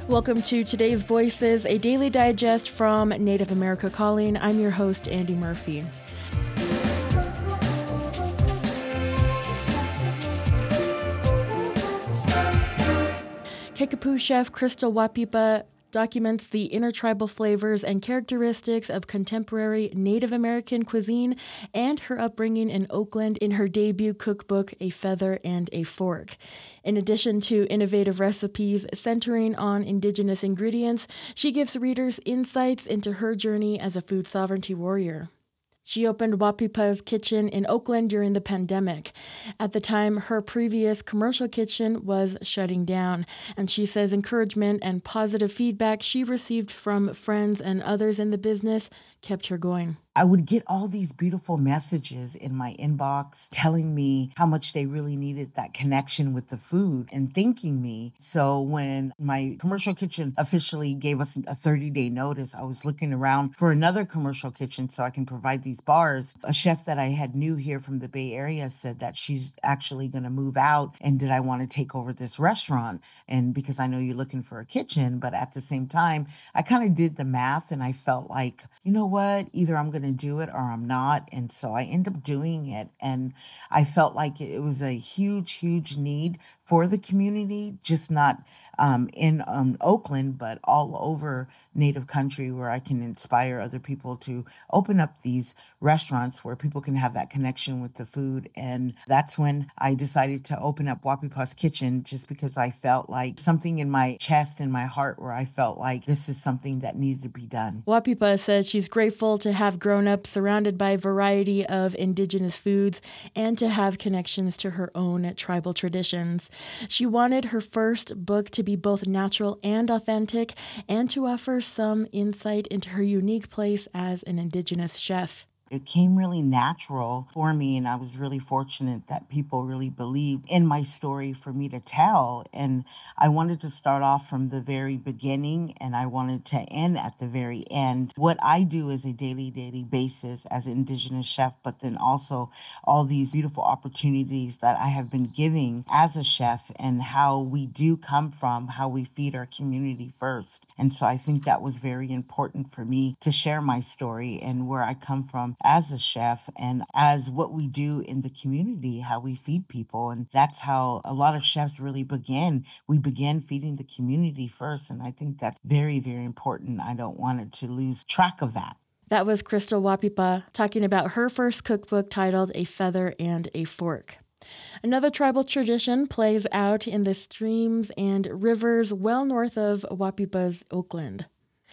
Welcome to Today's Voices, a daily digest from Native America Calling. I'm your host, Andy Murphy. Kickapoo chef Crystal Wapipa documents the intertribal flavors and characteristics of contemporary Native American cuisine and her upbringing in Oakland in her debut cookbook, A Feather and a Fork. In addition to innovative recipes centering on indigenous ingredients, she gives readers insights into her journey as a food sovereignty warrior. She opened Wapipa's Kitchen in Oakland during the pandemic. At the time, her previous commercial kitchen was shutting down, and she says encouragement and positive feedback she received from friends and others in the business kept her going. I would get all these beautiful messages in my inbox telling me how much they really needed that connection with the food and thanking me. So when my commercial kitchen officially gave us a 30-day notice, I was looking around for another commercial kitchen so I can provide these bars. A chef that I had knew here from the Bay Area said that she's actually going to move out and did I want to take over this restaurant? And because I know you're looking for a kitchen, but at the same time, I kind of did the math and I felt like, you know what, either I'm going to do it or I'm not. And so I ended up doing it. And I felt like it was a huge, huge need for the community, just not in Oakland, but all over Native country where I can inspire other people to open up these restaurants where people can have that connection with the food. And that's when I decided to open up Wapipa's Kitchen, just because I felt like something in my chest and my heart where I felt like this is something that needed to be done. Wapipa said she's grateful to have grown up surrounded by a variety of indigenous foods and to have connections to her own tribal traditions. She wanted her first book to be both natural and authentic and to offer some insight into her unique place as an indigenous chef. It came really natural for me, and I was really fortunate that people really believed in my story for me to tell. And I wanted to start off from the very beginning, and I wanted to end at the very end. What I do is a daily basis as an Indigenous chef, but then also all these beautiful opportunities that I have been giving as a chef and how we do come from, how we feed our community first. And so I think that was very important for me to share my story and where I come from as a chef and as what we do in the community, how we feed people. And that's how a lot of chefs really begin. We begin feeding the community first. And I think that's very, very important. I don't want it to lose track of that. That was Crystal Wapipa talking about her first cookbook titled A Feather and a Fork. Another tribal tradition plays out in the streams and rivers well north of Wapipa's Oakland.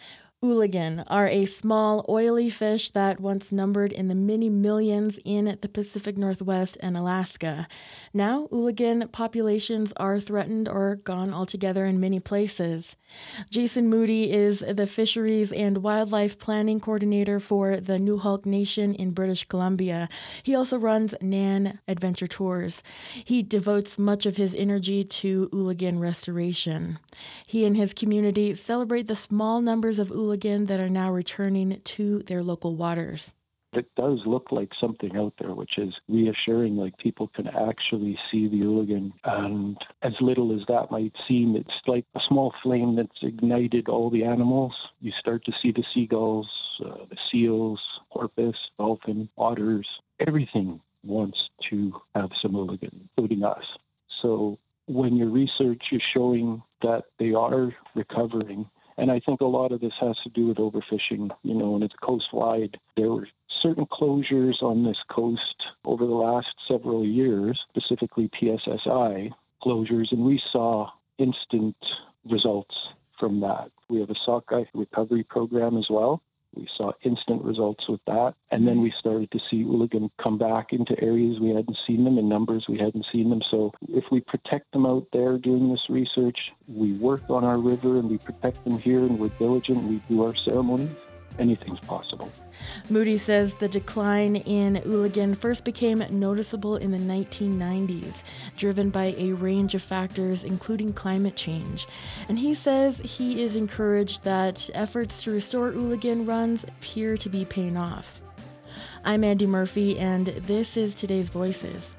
Ooligan are a small, oily fish that once numbered in the many millions in the Pacific Northwest and Alaska. Now, ooligan populations are threatened or gone altogether in many places. Jason Moody is the Fisheries and Wildlife Planning Coordinator for the Newhalk Nation in British Columbia. He also runs Nan Adventure Tours. He devotes much of his energy to ooligan restoration. He and his community celebrate the small numbers of ooligan that are now returning to their local waters. It does look like something out there, which is reassuring, like people can actually see the ooligan. And as little as that might seem, it's like a small flame that's ignited all the animals. You start to see the seagulls, the seals, porpoise, dolphin, otters. Everything wants to have some ooligan, including us. So when your research is showing that they are recovering, and I think a lot of this has to do with overfishing, and it's coast-wide. There were certain closures on this coast over the last several years, specifically PSSI closures, and we saw instant results from that. We have a sockeye recovery program as well. We saw instant results with that. And then we started to see ooligan come back into areas we hadn't seen them, in numbers we hadn't seen them. So if we protect them out there doing this research, we work on our river and we protect them here and we're diligent, we do our ceremonies, anything's possible. Moody says the decline in ooligan first became noticeable in the 1990s, driven by a range of factors, including climate change. And he says he is encouraged that efforts to restore ooligan runs appear to be paying off. I'm Andy Murphy, and this is Today's Voices.